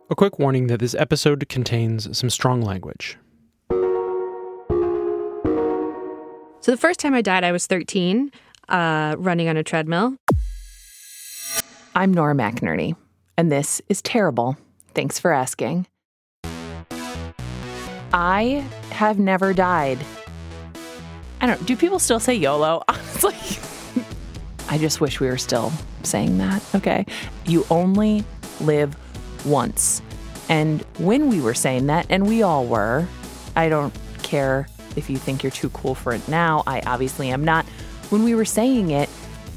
A quick warning that this episode contains some strong language. So the first time I died, I was 13, running on a treadmill. I'm Nora McInerney, and this is Terrible. Thanks for asking. I have never died. Do people still say YOLO? Honestly, I just wish we were still saying that, okay? You only live once. And when we were saying that, and we all were, I don't care if you think you're too cool for it now. I obviously am not. When we were saying it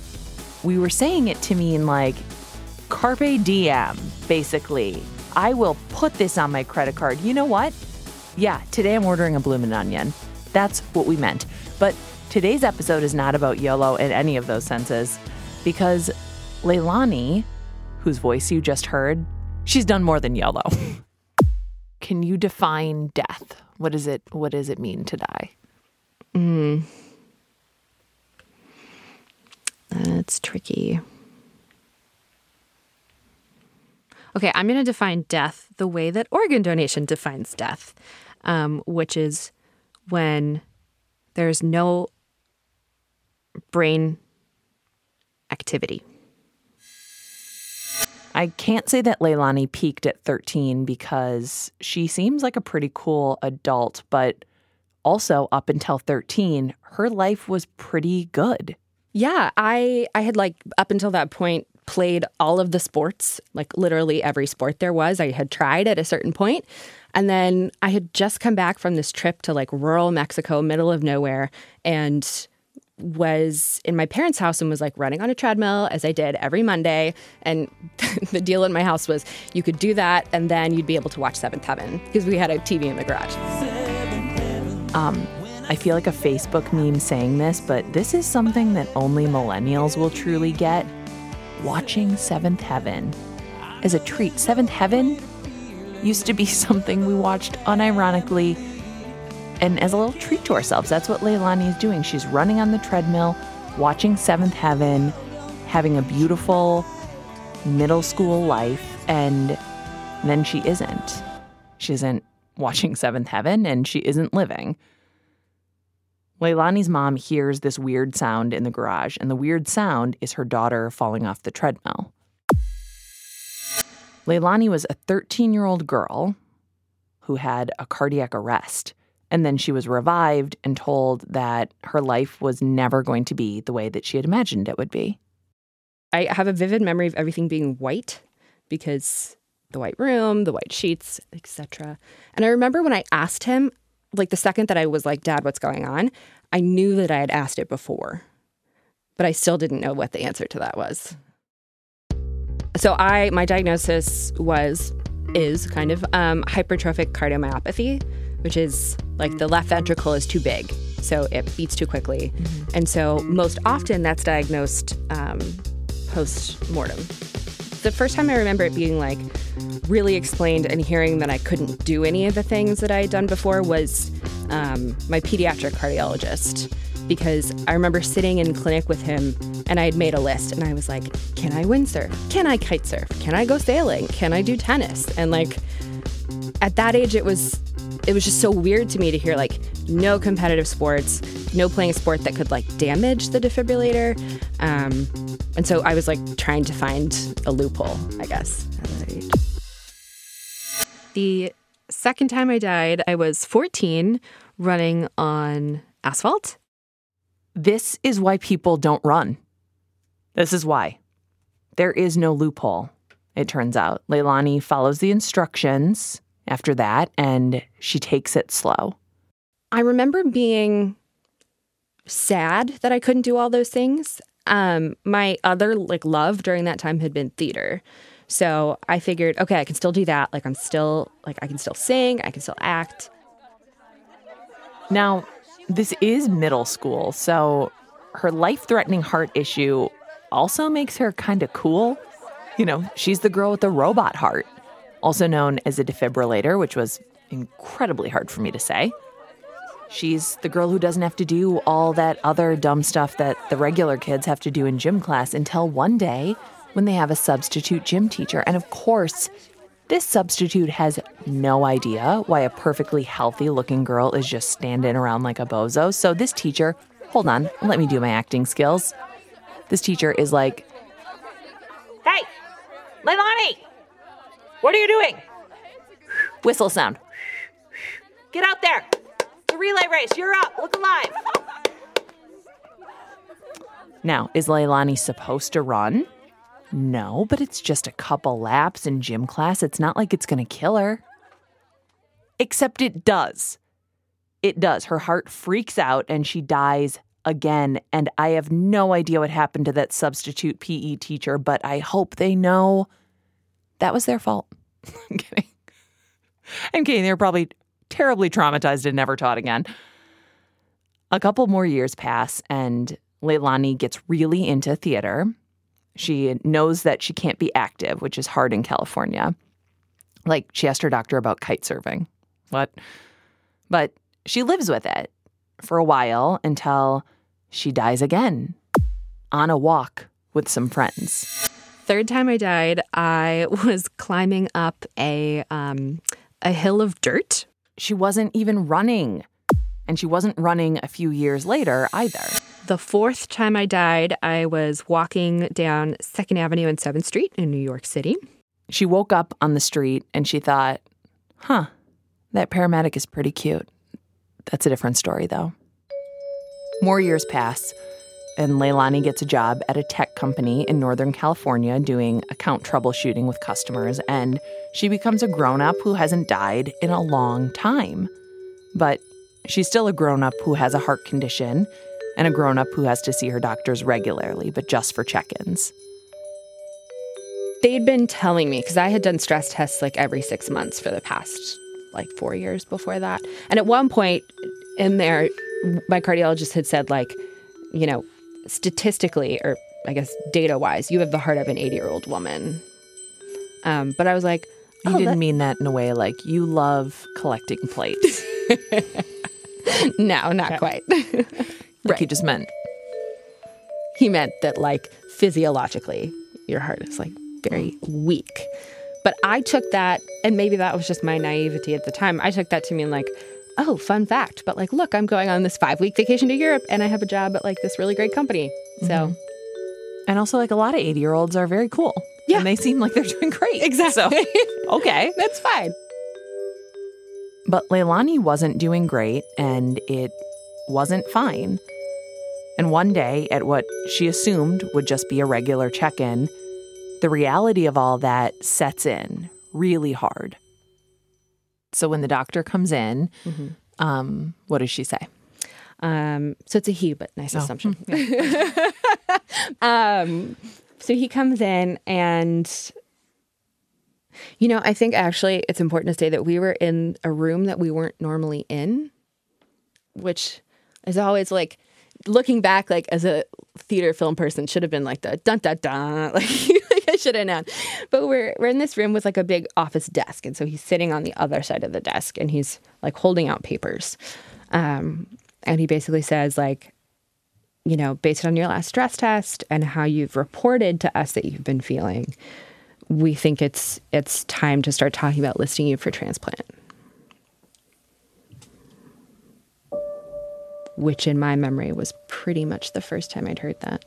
to mean like carpe diem, basically. I will put this on my credit card. You know what? Yeah, today I'm ordering a bloomin' onion. That's what we meant. But today's episode is not about YOLO in any of those senses, because Leilani, whose voice you just heard, she's done more than YOLO. Can you define death? What does it mean to die? That's tricky. Okay, I'm going to define death the way that organ donation defines death, which is when there's no brain activity. I can't say that Leilani peaked at 13 because she seems like a pretty cool adult, but also up until 13, her life was pretty good. Yeah, I had up until that point played all of the sports, like literally every sport there was. I had tried at a certain point. And then I had just come back from this trip to rural Mexico, middle of nowhere, and was in my parents' house and was running on a treadmill as I did every Monday. And the deal in my house was you could do that and then you'd be able to watch Seventh Heaven because we had a TV in the garage. I feel like a Facebook meme saying this, but this is something that only millennials will truly get. Watching Seventh Heaven as a treat. Seventh Heaven used to be something we watched unironically and as a little treat to ourselves. That's what Leilani is doing. She's running on the treadmill, watching Seventh Heaven, having a beautiful middle school life, and then she isn't. She isn't watching Seventh Heaven, and she isn't living. Leilani's mom hears this weird sound in the garage, and the weird sound is her daughter falling off the treadmill. Leilani was a 13-year-old girl who had a cardiac arrest, and then she was revived and told that her life was never going to be the way that she had imagined it would be. I have a vivid memory of everything being white because the white room, the white sheets, etc. And I remember when I asked him, the second that I was like, Dad, what's going on? I knew that I had asked it before, but I still didn't know what the answer to that was. So my diagnosis is kind of hypertrophic cardiomyopathy, which is the left ventricle is too big, so it beats too quickly. Mm-hmm. And so most often that's diagnosed post-mortem. The first time I remember it being really explained and hearing that I couldn't do any of the things that I had done before was my pediatric cardiologist, because I remember sitting in clinic with him and I had made a list and I was like, can I windsurf? Can I kite surf? Can I go sailing? Can I do tennis? And at that age, it was just so weird to me to hear no competitive sports, no playing a sport that could damage the defibrillator. And so I was trying to find a loophole, I guess, at that age. The second time I died, I was 14, running on asphalt. This is why people don't run. This is why. There is no loophole, it turns out. Leilani follows the instructions after that, and she takes it slow. I remember being sad that I couldn't do all those things. My other love during that time had been theater. So I figured, okay, I can still do that. I can still sing, I can still act. Now, this is middle school, so her life-threatening heart issue also makes her kind of cool. She's the girl with the robot heart, also known as a defibrillator, which was incredibly hard for me to say. She's the girl who doesn't have to do all that other dumb stuff that the regular kids have to do in gym class until one day when they have a substitute gym teacher. And of course, This substitute has no idea why a perfectly healthy-looking girl is just standing around like a bozo. So this teacher, hold on, let me do my acting skills. This teacher is like, "Hey, Leilani, what are you doing?" Whistle sound. "Get out there. The relay race, you're up. Look alive." Now, is Leilani supposed to run? No, but it's just a couple laps in gym class. It's not like it's going to kill her. Except it does. It does. Her heart freaks out and she dies again. And I have no idea what happened to that substitute PE teacher, but I hope they know that was their fault. I'm kidding. I'm kidding. They were probably terribly traumatized and never taught again. A couple more years pass and Leilani gets really into theater. She knows that she can't be active, which is hard in California. Like, she asked her doctor about kite surfing. What? But she lives with it for a while until she dies again on a walk with some friends. Third time I died, I was climbing up a hill of dirt. She wasn't even running. And she wasn't running a few years later either. The fourth time I died, I was walking down 2nd Avenue and 7th Street in New York City. She woke up on the street and she thought, that paramedic is pretty cute. That's a different story, though. More years pass, and Leilani gets a job at a tech company in Northern California doing account troubleshooting with customers, and she becomes a grown-up who hasn't died in a long time. But she's still a grown-up who has a heart condition and a grown-up who has to see her doctors regularly, but just for check-ins. They'd been telling me, because I had done stress tests like every 6 months for the past 4 years before that. And at one point in there, my cardiologist had said, statistically, or I guess data-wise, you have the heart of an 80-year-old woman. But I was like, you didn't mean that in a way like you love collecting plates. No, not quite. Right. He just meant. He meant that, physiologically, your heart is, very weak. But I took that, and maybe that was just my naivety at the time. I took that to mean, oh, fun fact. But, look, I'm going on this 5-week vacation to Europe, and I have a job at, this really great company. So. Mm-hmm. And also, a lot of 80-year-olds are very cool. Yeah. And they seem like they're doing great. Exactly. So, okay. That's fine. But Leilani wasn't doing great, and it wasn't fine. And one day, at what she assumed would just be a regular check-in, the reality of all that sets in really hard. So when the doctor comes in, what does she say? So it's a he, but nice assumption. Yeah. So he comes in and, I think actually it's important to say that we were in a room that we weren't normally in, which is always looking back, as a theater film person, should have been the dun dun dun, I should have known. But we're in this room with a big office desk, and so he's sitting on the other side of the desk, and he's holding out papers, and he basically says based on your last stress test and how you've reported to us that you've been feeling, we think it's time to start talking about listing you for transplant. Which in my memory was pretty much the first time I'd heard that.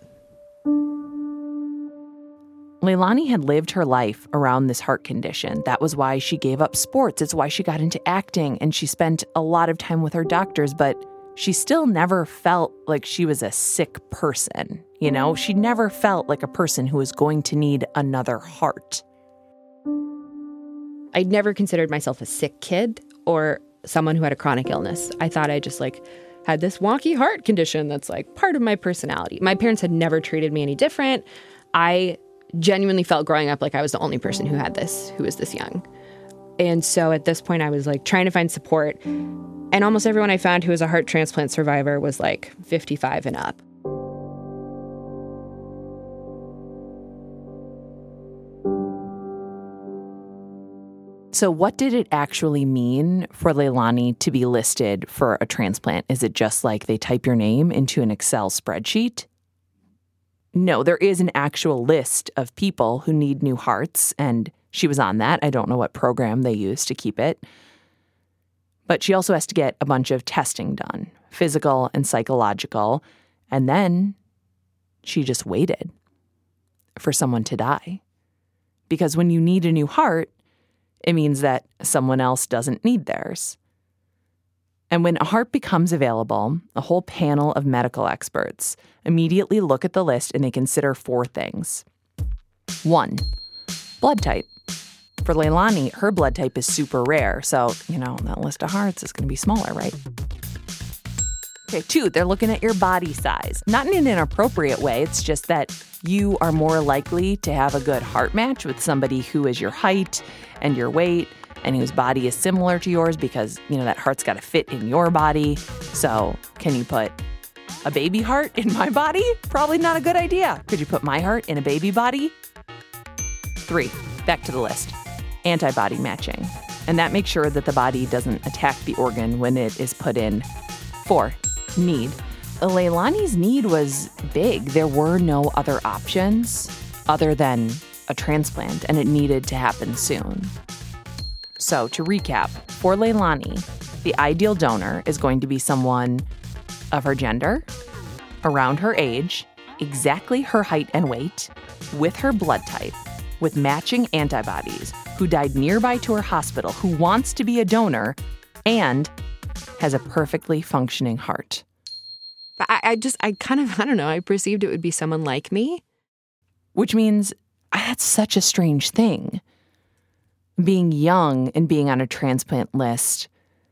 Leilani had lived her life around this heart condition. That was why she gave up sports. It's why she got into acting, and she spent a lot of time with her doctors, but she still never felt like she was a sick person. She never felt like a person who was going to need another heart. I'd never considered myself a sick kid or someone who had a chronic illness. I thought I just had this wonky heart condition that's part of my personality. My parents had never treated me any different. I genuinely felt growing up like I was the only person who had this, who was this young. And so at this point I was trying to find support. And almost everyone I found who was a heart transplant survivor was 55 and up. So what did it actually mean for Leilani to be listed for a transplant? Is it just they type your name into an Excel spreadsheet? No, there is an actual list of people who need new hearts, and She was on that. I don't know what program they used to keep it. But she also has to get a bunch of testing done, physical and psychological. And then she just waited for someone to die. Because when you need a new heart, it means that someone else doesn't need theirs. And when a heart becomes available, a whole panel of medical experts immediately look at the list and they consider 4 things. 1, blood type. For Leilani, her blood type is super rare, so, that list of hearts is going to be smaller, right? Okay, 2, they're looking at your body size. Not in an inappropriate way, it's just that you are more likely to have a good heart match with somebody who is your height and your weight and whose body is similar to yours because, that heart's got to fit in your body. So can you put a baby heart in my body? Probably not a good idea. Could you put my heart in a baby body? 3, back to the list. Antibody matching. And that makes sure that the body doesn't attack the organ when it is put in. 4, need. Leilani's need was big. There were no other options other than a transplant, and it needed to happen soon. So to recap, for Leilani, the ideal donor is going to be someone of her gender, around her age, exactly her height and weight, with her blood type, with matching antibodies, who died nearby to her hospital, who wants to be a donor, and has a perfectly functioning heart. But I don't know, I perceived it would be someone like me. Which means that's such a strange thing. Being young and being on a transplant list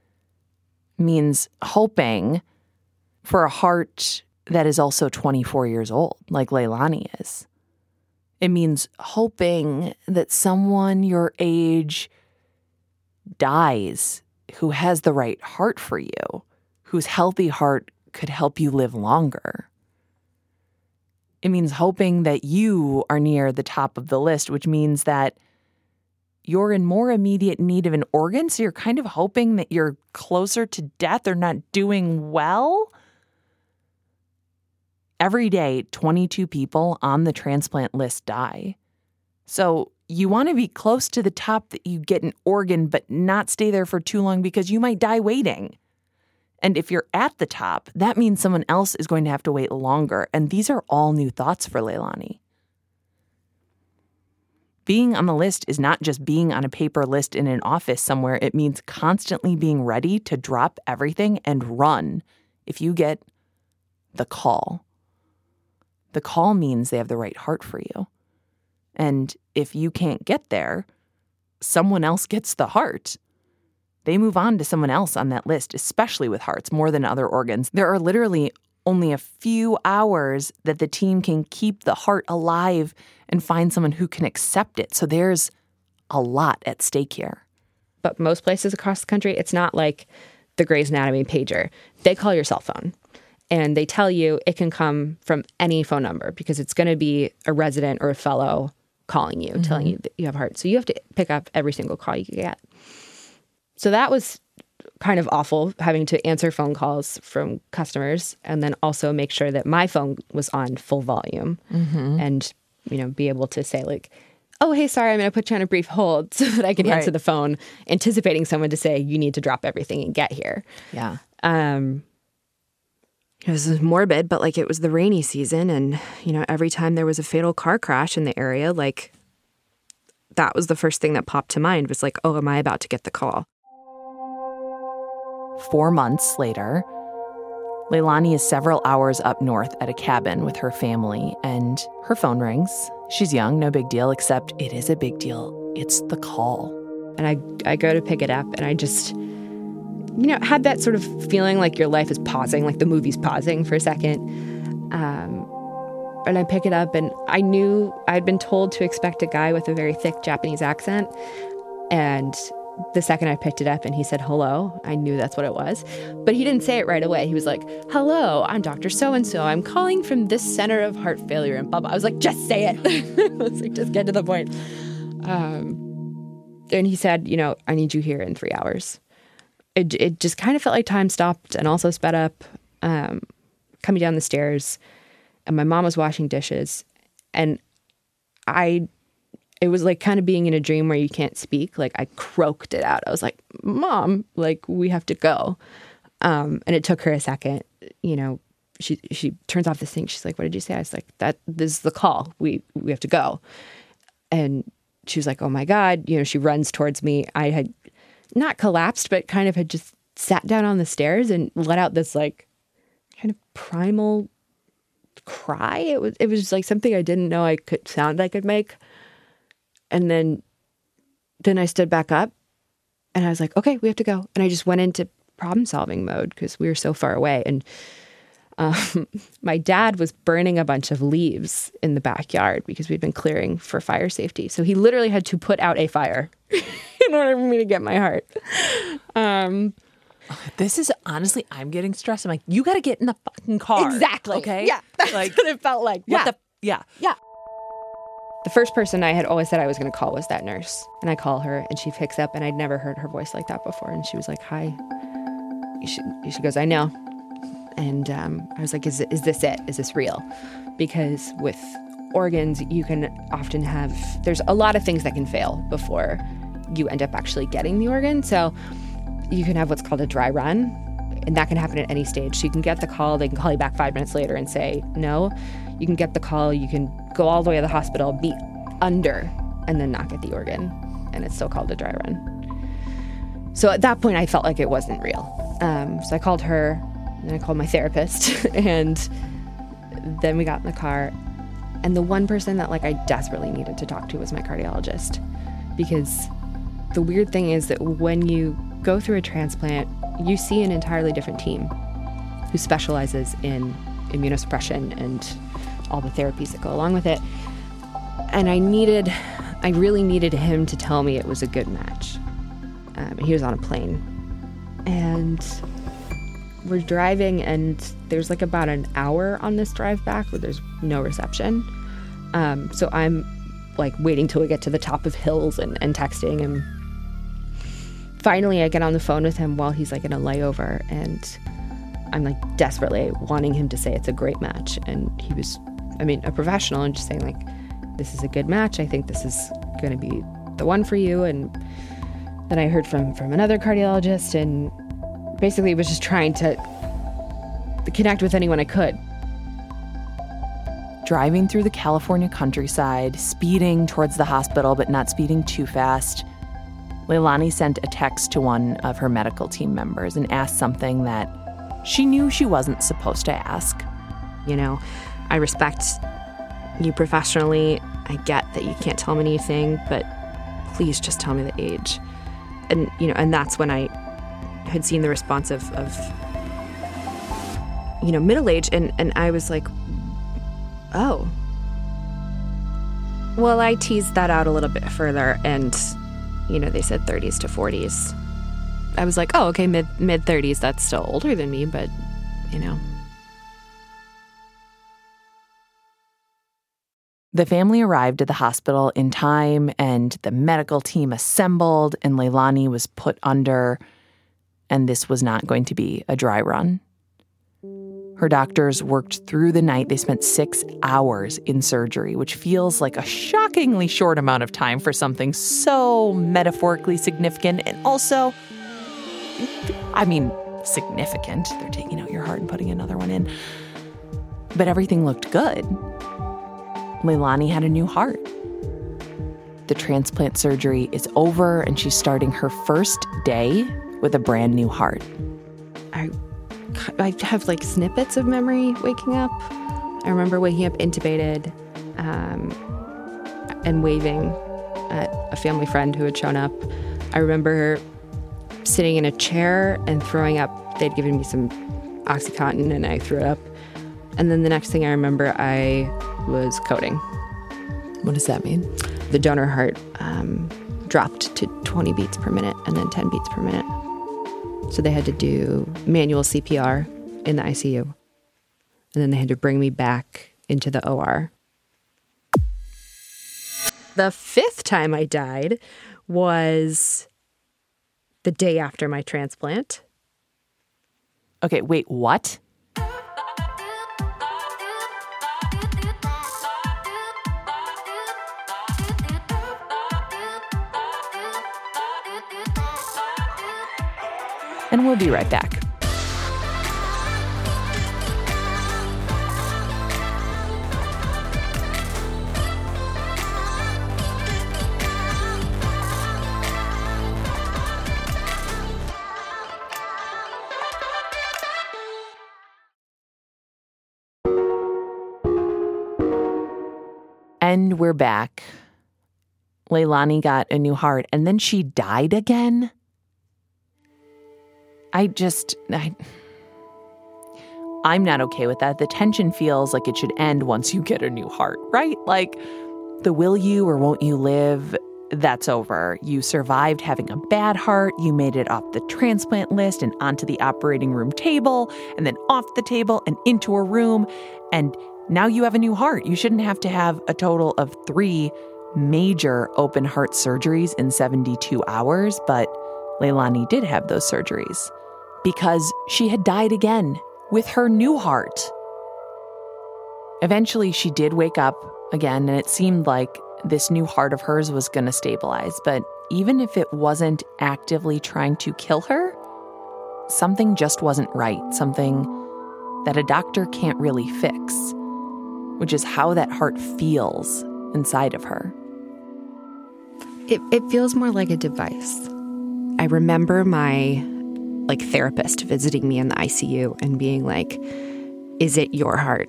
means hoping for a heart that is also 24 years old, like Leilani is. It means hoping that someone your age dies who has the right heart for you, whose healthy heart could help you live longer. It means hoping that you are near the top of the list, which means that you're in more immediate need of an organ, so you're kind of hoping that you're closer to death or not doing well. Every day, 22 people on the transplant list die. So you want to be close to the top that you get an organ, but not stay there for too long because you might die waiting. And if you're at the top, that means someone else is going to have to wait longer. And these are all new thoughts for Leilani. Being on the list is not just being on a paper list in an office somewhere. It means constantly being ready to drop everything and run if you get the call. The call means they have the right heart for you. And if you can't get there, someone else gets the heart. They move on to someone else on that list, especially with hearts, more than other organs. There are literally only a few hours that the team can keep the heart alive and find someone who can accept it. So there's a lot at stake here. But most places across the country, it's not like the Grey's Anatomy pager. They call your cell phone. And they tell you it can come from any phone number because it's going to be a resident or a fellow calling you, telling you that you have heart. So you have to pick up every single call you get. So that was kind of awful, having to answer phone calls from customers and then also make sure that my phone was on full volume and, be able to say like, oh, hey, sorry, I'm going to put you on a brief hold so that I can answer the phone, anticipating someone to say, you need to drop everything and get here. Yeah. It was morbid, but like it was the rainy season. And, every time there was a fatal car crash in the area, like that was the first thing that popped to mind was like, oh, am I about to get the call? 4 months later, Leilani is several hours up north at a cabin with her family, and her phone rings. She's young, no big deal, except it is a big deal. It's the call. And I go to pick it up, and I just, had that sort of feeling like your life is pausing, like the movie's pausing for a second. And I pick it up, and I knew I'd been told to expect a guy with a very thick Japanese accent. And the second I picked it up and he said, hello, I knew that's what it was. But he didn't say it right away. He was like, hello, I'm Dr. So-and-so. I'm calling from this center of heart failure and blah, blah. I was like, just say it. I was like, just get to the point. And he said, I need you here in 3 hours. It just kind of felt like time stopped and also sped up, coming down the stairs. And my mom was washing dishes. And it was like kind of being in a dream where you can't speak. Like I croaked it out. I was like, Mom, like we have to go. And it took her a second. You know, she turns off the thing. She's like, what did you say? I was like, this is the call. We have to go. And she was like, oh my God. You know, she runs towards me. I had not collapsed, but kind of had just sat down on the stairs and let out this like kind of primal cry. It was like something I didn't know I could make. And then I stood back up and I was like, okay, we have to go. And I just went into problem solving mode because we were so far away. And my dad was burning a bunch of leaves in the backyard because we'd been clearing for fire safety. So he literally had to put out a fire in order for me to get my heart. This is honestly, I'm getting stressed. I'm like, you got to get in the fucking car. Exactly. Okay. Yeah. That's like what it felt like. Yeah. Yeah. The first person I had always said I was going to call was that nurse. And I call her and she picks up and I'd never heard her voice like that before. And she was like, hi. She goes, I know. And I was like, is this it? Is this real? Because with organs, you can often have, there's a lot of things that can fail before you end up actually getting the organ. So you can have what's called a dry run, and that can happen at any stage. So you can get the call, they can call you back 5 minutes later and say no. You can get the call, you can go all the way to the hospital, be under, and then not get the organ. And it's still called a dry run. So at that point, I felt like it wasn't real. So I called her, and then I called my therapist, and then we got in the car. And the one person that like I desperately needed to talk to was my cardiologist. Because the weird thing is that when you go through a transplant, you see an entirely different team who specializes in immunosuppression and all the therapies that go along with it. And I really needed him to tell me it was a good match. He was on a plane. And we're driving, and there's like about an hour on this drive back where there's no reception. So I'm like waiting till we get to the top of hills and texting him. Finally, I get on the phone with him while he's like in a layover, and I'm like desperately wanting him to say it's a great match. And he was, a professional, and just saying like, this is a good match. I think this is going to be the one for you. And then I heard from another cardiologist, and basically was just trying to connect with anyone I could. Driving through the California countryside, speeding towards the hospital, but not speeding too fast, Leilani sent a text to one of her medical team members and asked something that she knew she wasn't supposed to ask. You know, I respect you professionally. I get that you can't tell me anything, but please just tell me the age. And, and that's when I had seen the response of middle age, and I was like, oh. Well, I teased that out a little bit further, and they said 30s to 40s. I was like, oh, okay, mid 30s, that's still older than me, but, The family arrived at the hospital in time, and the medical team assembled, and Leilani was put under, and this was not going to be a dry run. Her doctors worked through the night. They spent 6 hours in surgery, which feels like a shockingly short amount of time for something so metaphorically significant and also, significant. They're taking out your heart and putting another one in. But everything looked good. Leilani had a new heart. The transplant surgery is over, and she's starting her first day with a brand new heart. I have like snippets of memory waking up. I remember waking up intubated and waving at a family friend who had shown up. I remember sitting in a chair and throwing up. They'd given me some OxyContin and I threw it up. And then the next thing I remember, I was coding. What does that mean? The donor heart dropped to 20 beats per minute and then 10 beats per minute. So they had to do manual CPR in the ICU. And then they had to bring me back into the OR. The 5th time I died was the day after my transplant. Okay, wait, what? and we'll be right back. And we're back. Leilani got a new heart, and then she died again. I'm not okay with that. The tension feels like it should end once you get a new heart, right? Like, the will you or won't you live, that's over. You survived having a bad heart. You made it off the transplant list and onto the operating room table, and then off the table and into a room. And now you have a new heart. You shouldn't have to have a total of 3 major open heart surgeries in 72 hours, but Leilani did have those surgeries because she had died again with her new heart. Eventually, she did wake up again, and it seemed like this new heart of hers was going to stabilize. But even if it wasn't actively trying to kill her, something just wasn't right, something that a doctor can't really fix, which is how that heart feels inside of her. It feels more like a device. I remember my therapist visiting me in the ICU and being like, "Is it your heart?"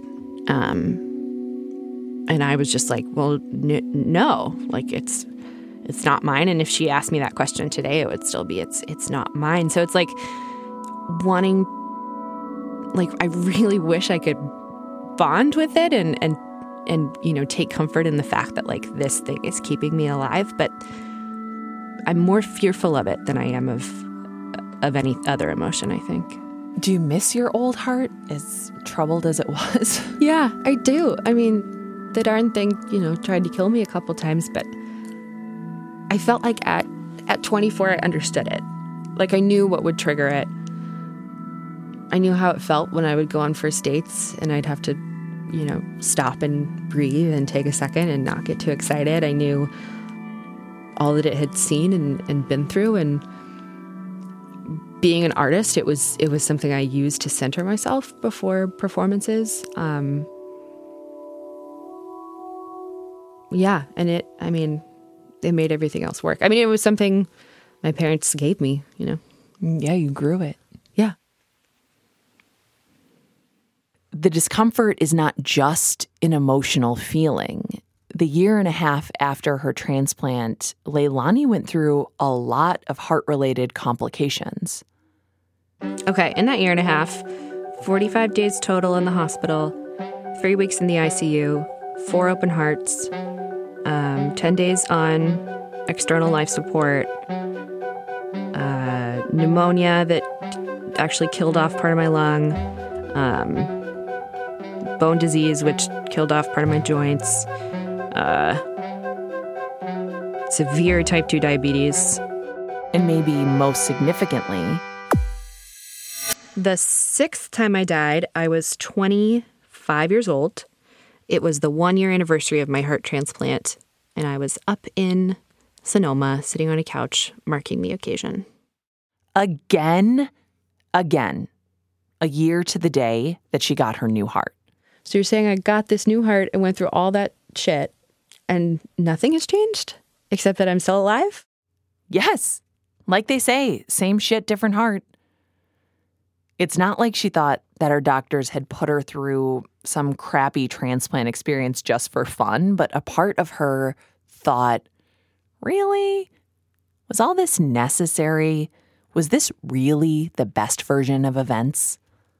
And I was just like, "Well, no, it's not mine." And if she asked me that question today, it would still be, it's not mine. So it's like wanting, I really wish I could bond with it and take comfort in the fact that this thing is keeping me alive. But I'm more fearful of it than I am of any other emotion, I think. Do you miss your old heart, as troubled as it was? Yeah, I do. I mean, the darn thing, tried to kill me a couple times, but I felt like at 24, I understood it. I knew what would trigger it. I knew how it felt when I would go on first dates and I'd have to, stop and breathe and take a second and not get too excited. I knew all that it had seen and been through. And being an artist, it was something I used to center myself before performances. Yeah, and it made everything else work. It was something my parents gave me, Yeah, you grew it. Yeah. The discomfort is not just an emotional feeling. The 1.5 years after her transplant, Leilani went through a lot of heart-related complications. Okay, in that 1.5 years, 45 days total in the hospital, 3 weeks in the ICU, 4 open hearts, 10 days on external life support, pneumonia that actually killed off part of my lung, bone disease, which killed off part of my joints, severe type 2 diabetes. And maybe most significantly, the 6th time I died, I was 25 years old. It was the 1-year anniversary of my heart transplant, and I was up in Sonoma, sitting on a couch, marking the occasion. Again, a year to the day that she got her new heart. So you're saying I got this new heart and went through all that shit, and nothing has changed except that I'm still alive? Yes. Like they say, same shit, different heart. It's not like she thought that her doctors had put her through some crappy transplant experience just for fun, but a part of her thought, really? Was all this necessary? Was this really the best version of events?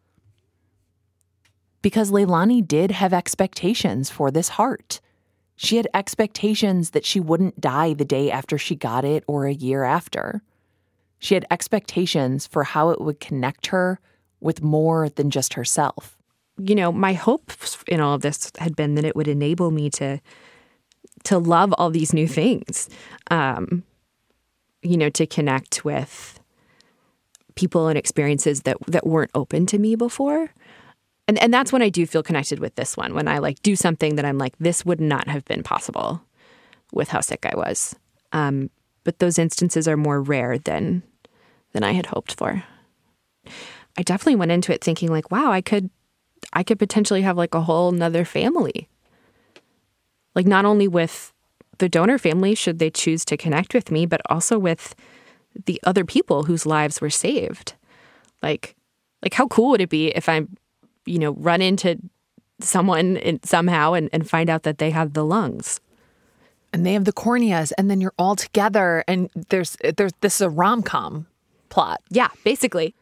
Because Leilani did have expectations for this heart. She had expectations that she wouldn't die the day after she got it or a year after. She had expectations for how it would connect her with more than just herself. My hope in all of this had been that it would enable me to love all these new things, to connect with people and experiences that weren't open to me before. And that's when I do feel connected with this one, when I do something that I'm like, this would not have been possible with how sick I was. But those instances are more rare than I had hoped for. I definitely went into it thinking like, wow, I could potentially have like a whole nother family. Like not only with the donor family, should they choose to connect with me, but also with the other people whose lives were saved. Like how cool would it be if I, run into someone somehow and find out that they have the lungs? And they have the corneas, and then you're all together, and there's this is a rom-com plot. Yeah, basically.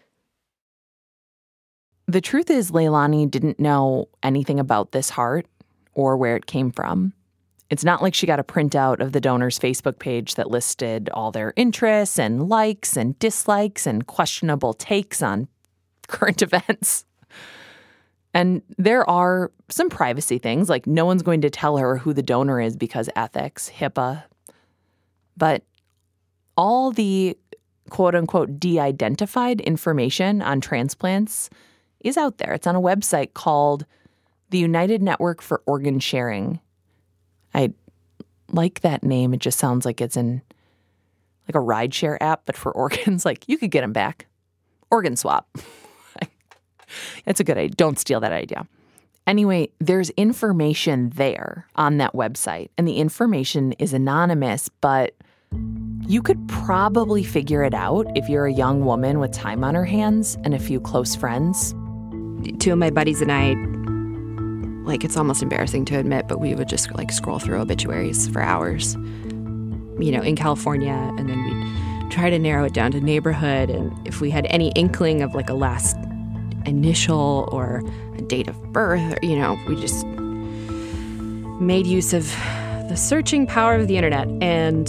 The truth is, Leilani didn't know anything about this heart or where it came from. It's not like she got a printout of the donor's Facebook page that listed all their interests and likes and dislikes and questionable takes on current events. And there are some privacy things, like no one's going to tell her who the donor is because ethics, HIPAA. But all the quote-unquote de-identified information on transplants is out there. It's on a website called the United Network for Organ Sharing. I like that name. It just sounds like it's in like a rideshare app, but for organs. Like you could get them back. Organ swap. It's a good idea. Don't steal that idea. Anyway, there's information there on that website, and the information is anonymous, but you could probably figure it out if you're a young woman with time on her hands and a few close friends. Two of my buddies and I, like, it's almost embarrassing to admit, but we would just like scroll through obituaries for hours, in California, and then we'd try to narrow it down to neighborhood, and if we had any inkling of like a last initial or a date of birth, we just made use of the searching power of the internet. And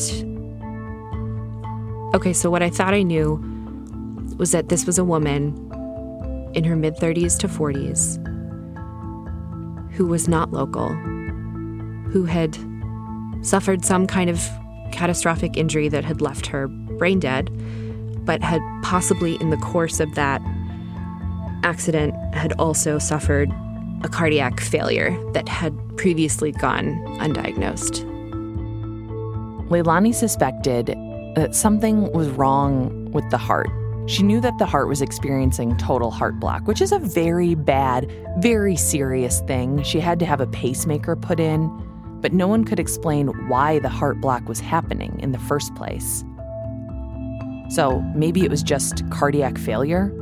okay, so what I thought I knew was that this was a woman in her mid-30s to 40s who was not local, who had suffered some kind of catastrophic injury that had left her brain dead, but had possibly in the course of that accident had also suffered a cardiac failure that had previously gone undiagnosed. Leilani suspected that something was wrong with the heart. She knew that the heart was experiencing total heart block, which is a very bad, very serious thing. She had to have a pacemaker put in, but no one could explain why the heart block was happening in the first place. So maybe it was just cardiac failure?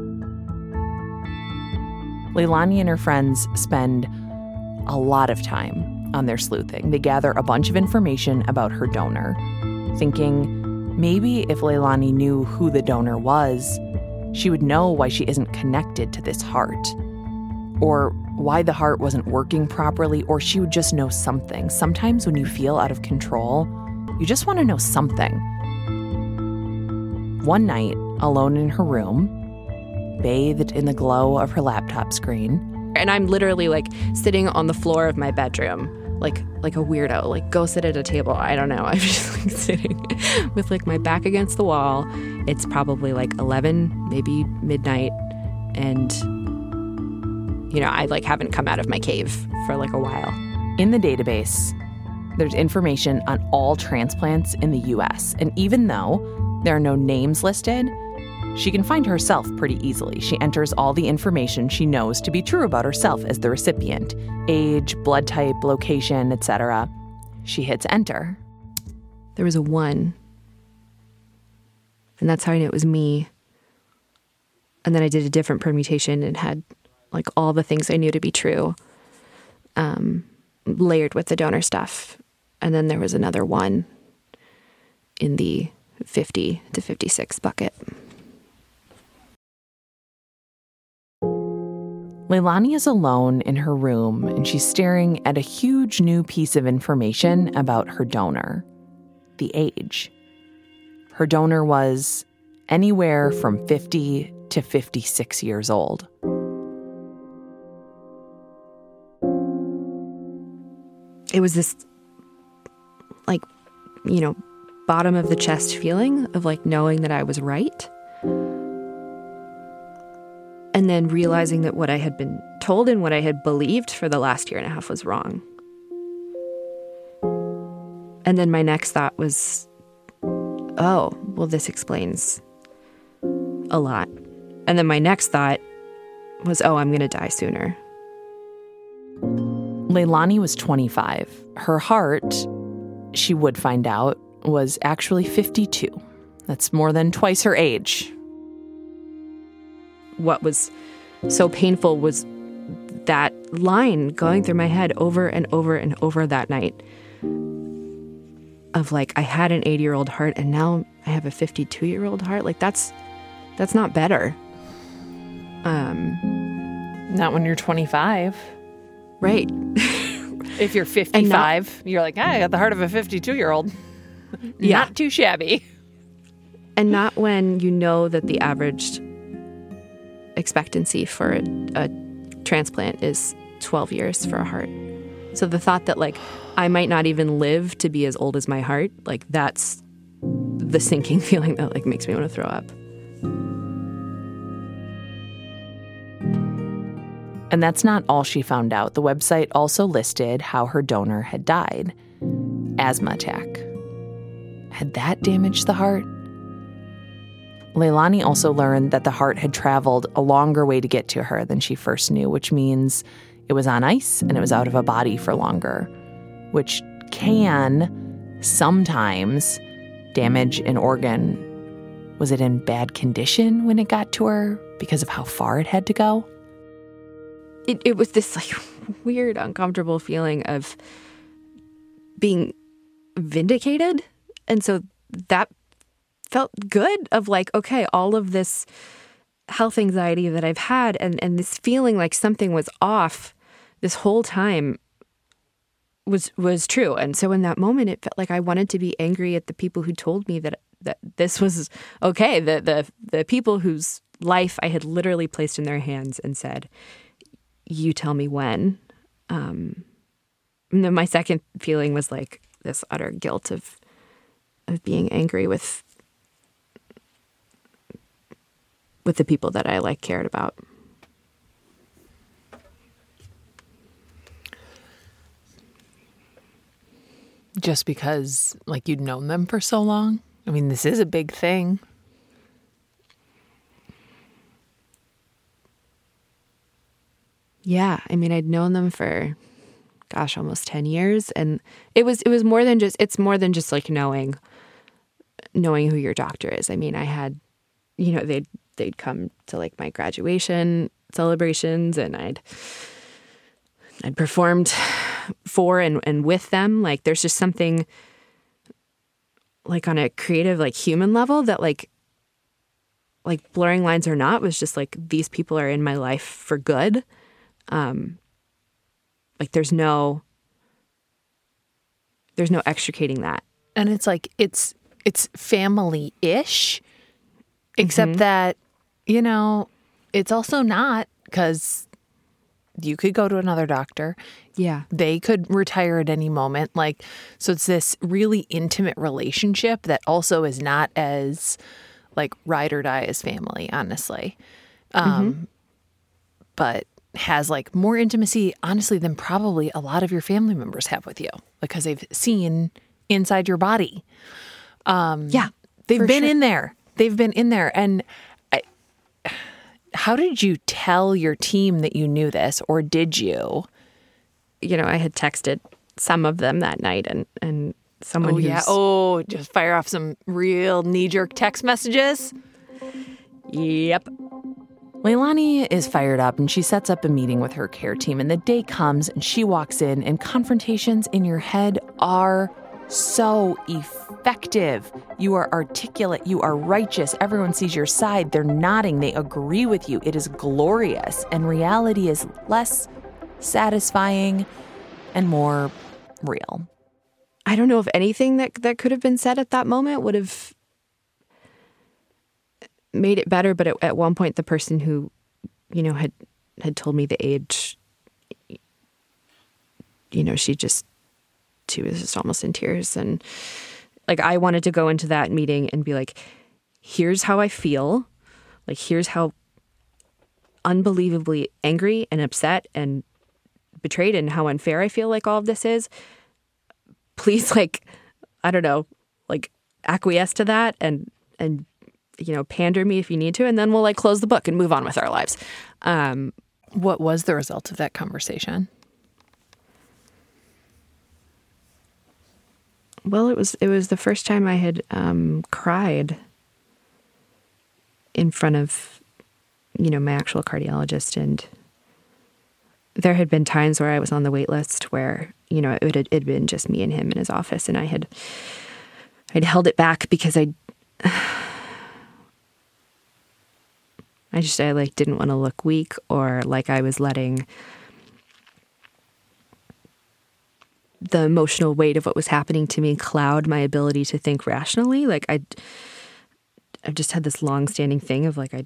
Leilani and her friends spend a lot of time on their sleuthing. They gather a bunch of information about her donor, thinking maybe if Leilani knew who the donor was, she would know why she isn't connected to this heart, or why the heart wasn't working properly, or she would just know something. Sometimes when you feel out of control, you just want to know something. One night, alone in her room, bathed in the glow of her laptop screen. And I'm literally like sitting on the floor of my bedroom, like a weirdo, like go sit at a table. I don't know. I'm just like sitting with like my back against the wall. It's probably like 11, maybe midnight. And, I like haven't come out of my cave for like a while. In the database, there's information on all transplants in the U.S. And even though there are no names listed, she can find herself pretty easily. She enters all the information she knows to be true about herself as the recipient: age, blood type, location, etc. She hits enter. There was a 1. And that's how I knew it was me. And then I did a different permutation and had like all the things I knew to be true, layered with the donor stuff. And then there was another 1 in the 50 to 56 bucket. Leilani is alone in her room, and she's staring at a huge new piece of information about her donor: the age. Her donor was anywhere from 50 to 56 years old. It was this, like, bottom of the chest feeling of like knowing that I was right. And then realizing that what I had been told and what I had believed for the last year and a half was wrong. And then my next thought was, oh, well, this explains a lot. And then my next thought was, oh, I'm going to die sooner. Leilani was 25. Her heart, she would find out, was actually 52. That's more than twice her age. What was so painful was that line going through my head over and over and over that night of like, I had an 80-year-old heart and now I have a 52-year-old heart. Like that's not better. Not when you're 25. Right. If you're 55, you're like, I got the heart of a 52-year-old. Yeah. Not too shabby. And not when you know that the average expectancy for a transplant is 12 years for a heart. So the thought that like I might not even live to be as old as my heart, like that's the sinking feeling that like makes me want to throw up. And that's not all she found out. The website also listed how her donor had died. Asthma attack. Had that damaged the heart? Leilani also learned that the heart had traveled a longer way to get to her than she first knew, which means it was on ice and it was out of a body for longer, which can sometimes damage an organ. Was it in bad condition when it got to her because of how far it had to go? It was this like weird, uncomfortable feeling of being vindicated. And so that felt good of like, okay, all of this health anxiety that I've had and this feeling like something was off this whole time was true. And so in that moment, it felt like I wanted to be angry at the people who told me that this was okay. The people whose life I had literally placed in their hands and said, you tell me when. And then my second feeling was like this utter guilt of being angry with the people that I like cared about. Just because like you'd known them for so long? I mean, this is a big thing. Yeah, I mean, I'd known them for, gosh, almost 10 years, and it was more than just like knowing who your doctor is. I mean, I had, they'd come to like my graduation celebrations, and I'd performed for and with them. Like, there's just something like on a creative, like human level that like blurring lines or not was just like, these people are in my life for good. Like there's no extricating that. And it's like, it's family-ish, except that, it's also not, because you could go to another doctor. Yeah. They could retire at any moment. Like, so it's this really intimate relationship that also is not as like ride or die as family, honestly. But has like more intimacy, honestly, than probably a lot of your family members have with you, because they've seen inside your body. Yeah. They've been in there. They've been in there. And how did you tell your team that you knew this, or did you? I had texted some of them that night, and someone just fire off some real knee-jerk text messages. Yep. Leilani is fired up, and she sets up a meeting with her care team, and the day comes and she walks in, and confrontations in your head are so effective. You are articulate. You are righteous. Everyone sees your side. They're nodding. They agree with you. It is glorious. And reality is less satisfying and more real. I don't know if anything that could have been said at that moment would have made it better. But at one point, the person who, had told me the age, she was just almost in tears. And like, I wanted to go into that meeting and be like, here's how I feel. Like, here's how unbelievably angry and upset and betrayed and how unfair I feel like all of this is. Please, like, I don't know, like acquiesce to that and pander me if you need to, and then we'll like close the book and move on with our lives. What was the result of that conversation? Well, it was the first time I had cried in front of, my actual cardiologist. And there had been times where I was on the wait list where, it had been just me and him in his office. And I'd held it back because I didn't want to look weak, or like I was letting the emotional weight of what was happening to me cloud my ability to think rationally. Like I've just had this long-standing thing of like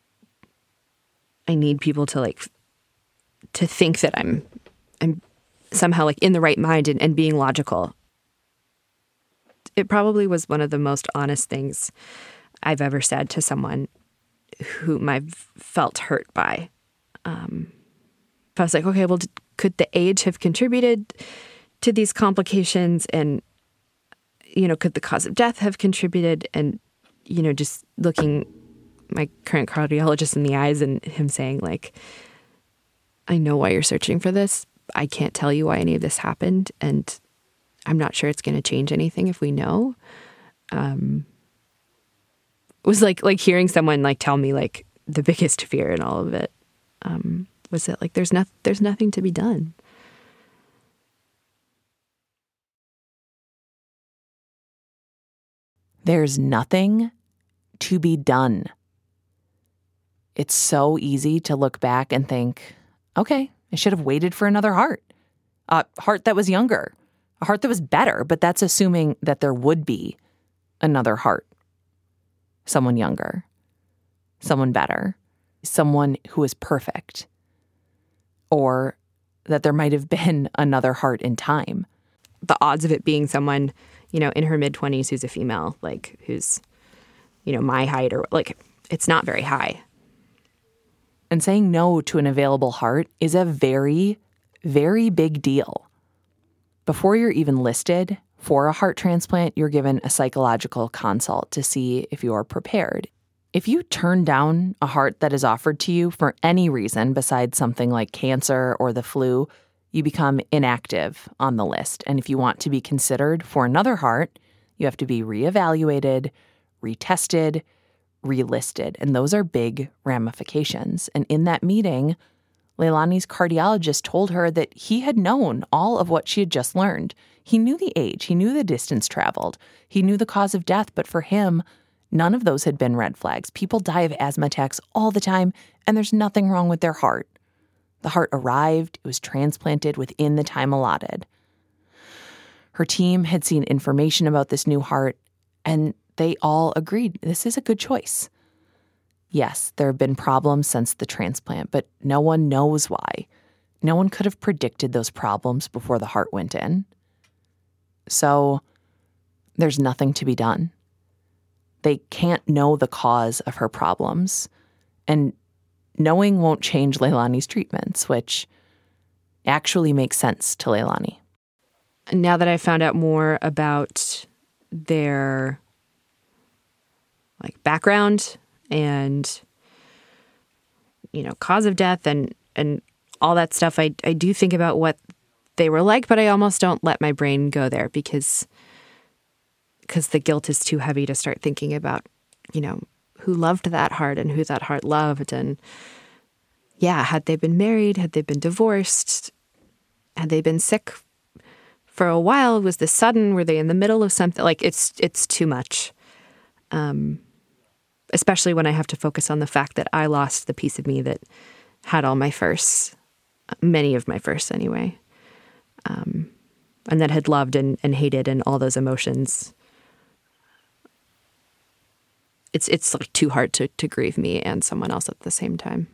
I need people to to think that I'm somehow like in the right mind and being logical. It probably was one of the most honest things I've ever said to someone whom I've felt hurt by. I was like, okay, well, could the age have contributed to these complications? And, could the cause of death have contributed? And, just looking my current cardiologist in the eyes and him saying, like, I know why you're searching for this. I can't tell you why any of this happened. And I'm not sure it's going to change anything if we know. It was like hearing someone like tell me like the biggest fear in all of it was that like there's nothing to be done. There's nothing to be done. It's so easy to look back and think, okay, I should have waited for another heart. A heart that was younger, a heart that was better, but that's assuming that there would be another heart. Someone younger, someone better, someone who is perfect, or that there might have been another heart in time. The odds of it being someone, in her mid-20s who's a female, like who's, my height, or like, it's not very high. And saying no to an available heart is a very, very big deal. Before you're even listed for a heart transplant, you're given a psychological consult to see if you are prepared. If you turn down a heart that is offered to you for any reason besides something like cancer or the flu, you become inactive on the list. And if you want to be considered for another heart, you have to be reevaluated, retested, relisted. And those are big ramifications. And in that meeting, Leilani's cardiologist told her that he had known all of what she had just learned. He knew the age, he knew the distance traveled, he knew the cause of death, but for him, none of those had been red flags. People die of asthma attacks all the time, and there's nothing wrong with their heart. The heart arrived, it was transplanted within the time allotted. Her team had seen information about this new heart, and they all agreed this is a good choice. Yes, there have been problems since the transplant, but no one knows why. No one could have predicted those problems before the heart went in. So there's nothing to be done. They can't know the cause of her problems, and knowing won't change Leilani's treatments, which actually makes sense to Leilani. Now that I found out more about their background and cause of death and all that stuff, I do think about what they were like, but I almost don't let my brain go there because the guilt is too heavy to start thinking about, who loved that heart and who that heart loved. And yeah, had they been married, had they been divorced, had they been sick for a while? Was this sudden? Were they in the middle of something? Like it's too much. Especially when I have to focus on the fact that I lost the piece of me that had all my firsts, many of my firsts anyway, and that had loved and hated and all those emotions. It's like too hard to grieve me and someone else at the same time.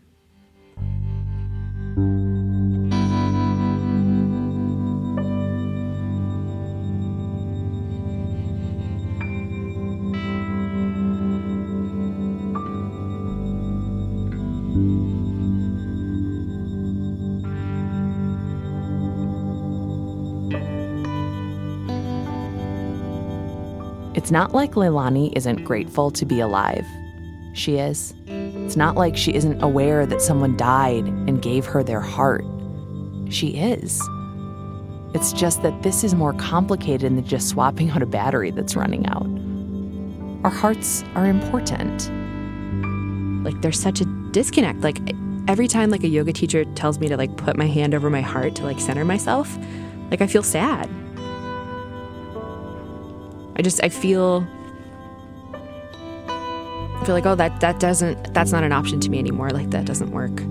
It's not like Leilani isn't grateful to be alive. she is. It's not like she isn't aware that someone died and gave her their heart. She is. It's just that this is more complicated than just swapping out a battery that's running out. Our hearts are important. Like, there's such a disconnect. Like, every time like a yoga teacher tells me to like put my hand over my heart to like center myself, like I feel sad. I feel like, oh, that's not an option to me anymore. Like, that doesn't work.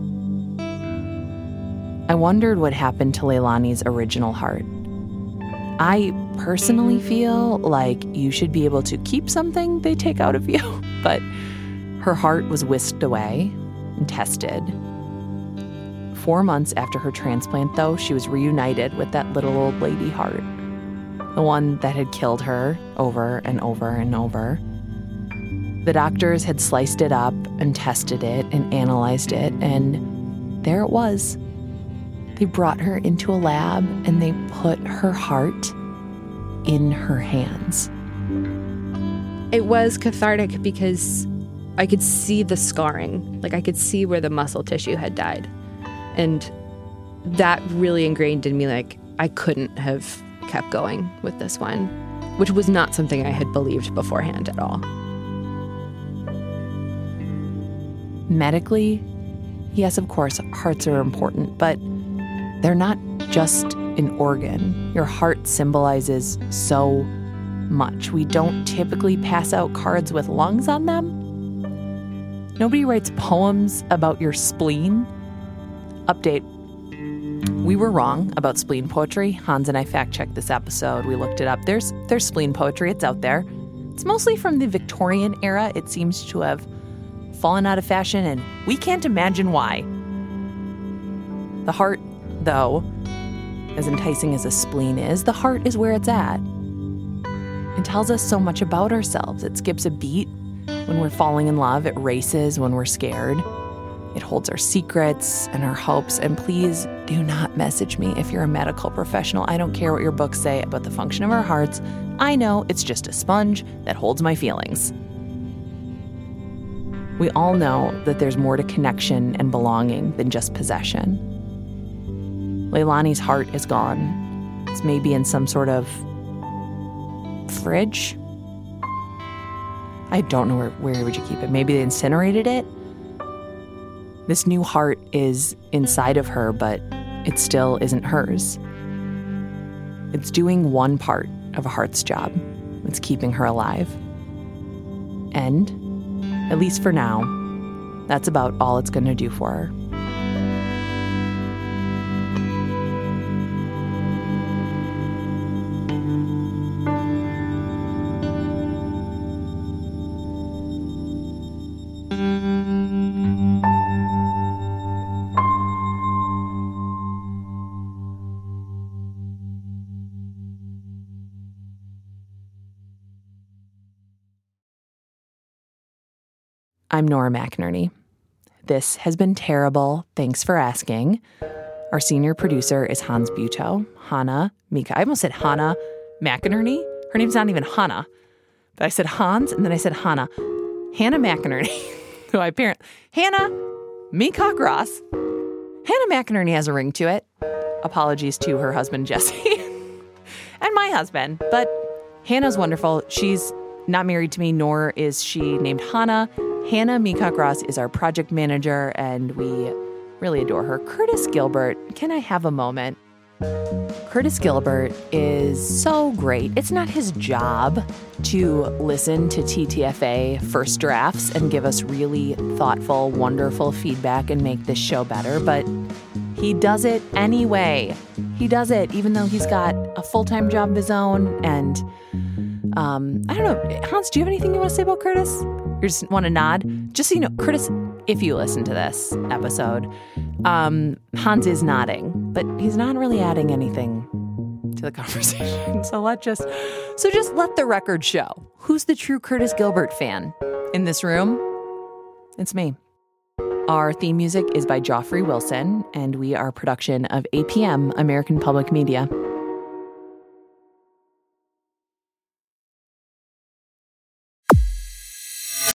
I wondered what happened to Leilani's original heart. I personally feel like you should be able to keep something they take out of you, but her heart was whisked away and tested. 4 months after her transplant, though, she was reunited with that little old lady heart, the one that had killed her over and over and over. The doctors had sliced it up and tested it and analyzed it, and there it was. They brought her into a lab and they put her heart in her hands. It was cathartic because I could see the scarring. Like, I could see where the muscle tissue had died. And that really ingrained in me, like, I couldn't have kept going with this one, which was not something I had believed beforehand at all. Medically, yes, of course, hearts are important, but they're not just an organ. Your heart symbolizes so much. We don't typically pass out cards with lungs on them. Nobody writes poems about your spleen. Update. We were wrong about spleen poetry. Hans and I fact-checked this episode. We looked it up. There's spleen poetry. It's out there. It's mostly from the Victorian era. It seems to have fallen out of fashion, and we can't imagine why. The heart, though, as enticing as a spleen is, the heart is where it's at. It tells us so much about ourselves. It skips a beat when we're falling in love. It races when we're scared. It holds our secrets and our hopes. And please do not message me if you're a medical professional. I don't care what your books say about the function of our hearts. I know it's just a sponge that holds my feelings. We all know that there's more to connection and belonging than just possession. Leilani's heart is gone. It's maybe in some sort of fridge. I don't know where would you keep it. Maybe they incinerated it. This new heart is inside of her, but it still isn't hers. It's doing one part of a heart's job. It's keeping her alive. And, at least for now, that's about all it's going to do for her. I'm Nora McInerney. This has been terrible. Thanks for asking. Our senior producer is Hans Buetow. Hannah Mika. I almost said Hannah McInerney. Her name's not even Hannah. But I said Hans, and then I said Hannah. Hannah McInerney. Hannah Meacock Ross. Hannah McInerney has a ring to it. Apologies to her husband, Jesse. And my husband. But Hannah's wonderful. She's not married to me, nor is she named Hannah. Hannah Meacock Ross is our project manager, and we really adore her. Curtis Gilbert, can I have a moment? Curtis Gilbert is so great. It's not his job to listen to TTFA first drafts and give us really thoughtful, wonderful feedback and make this show better, but he does it anyway. He does it even though he's got a full-time job of his own. And I don't know, Hans, do you have anything you want to say about Curtis? You just want to nod? Just so you know, Curtis, if you listen to this episode, Hans is nodding, but he's not really adding anything to the conversation. So just let the record show. Who's the true Curtis Gilbert fan in this room? It's me. Our theme music is by Joffrey Wilson, and we are a production of APM, American Public Media.